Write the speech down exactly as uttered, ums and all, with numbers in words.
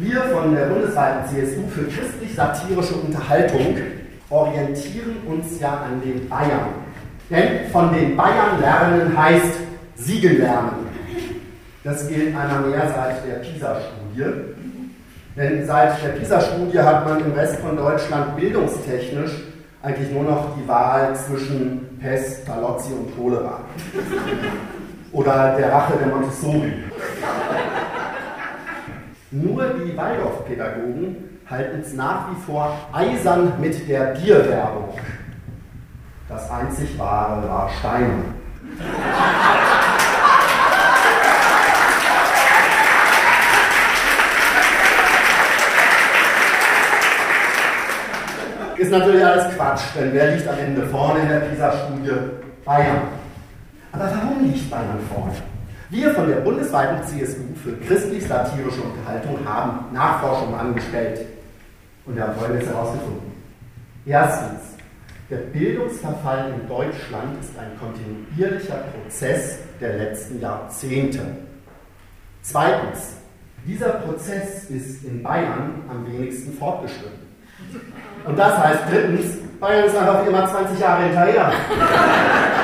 Wir von der bundesweiten C S U für christlich-satirische Unterhaltung orientieren uns ja an den Bayern. Denn von den Bayern lernen heißt Siegen lernen. Das gilt einmal mehr seit der PISA-Studie. Denn seit der PISA-Studie hat man im Rest von Deutschland bildungstechnisch eigentlich nur noch die Wahl zwischen Pest, Talozzi und Cholera. Oder der Rache der Montessori. Nur die Waldorfpädagogen halten es nach wie vor eisern mit der Bierwerbung. Das einzig Wahre war Steiner. Ist natürlich alles Quatsch, denn wer liegt am Ende vorne in der PISA-Studie? Bayern. Aber warum liegt Bayern vorne? Wir von der bundesweiten C S U für christlich-satirische Unterhaltung haben Nachforschungen angestellt und wir haben Folgendes herausgefunden. Erstens, der Bildungsverfall in Deutschland ist ein kontinuierlicher Prozess der letzten Jahrzehnte. Zweitens, dieser Prozess ist in Bayern am wenigsten fortgeschritten. Und das heißt drittens, Bayern ist einfach immer zwanzig Jahre hinterher.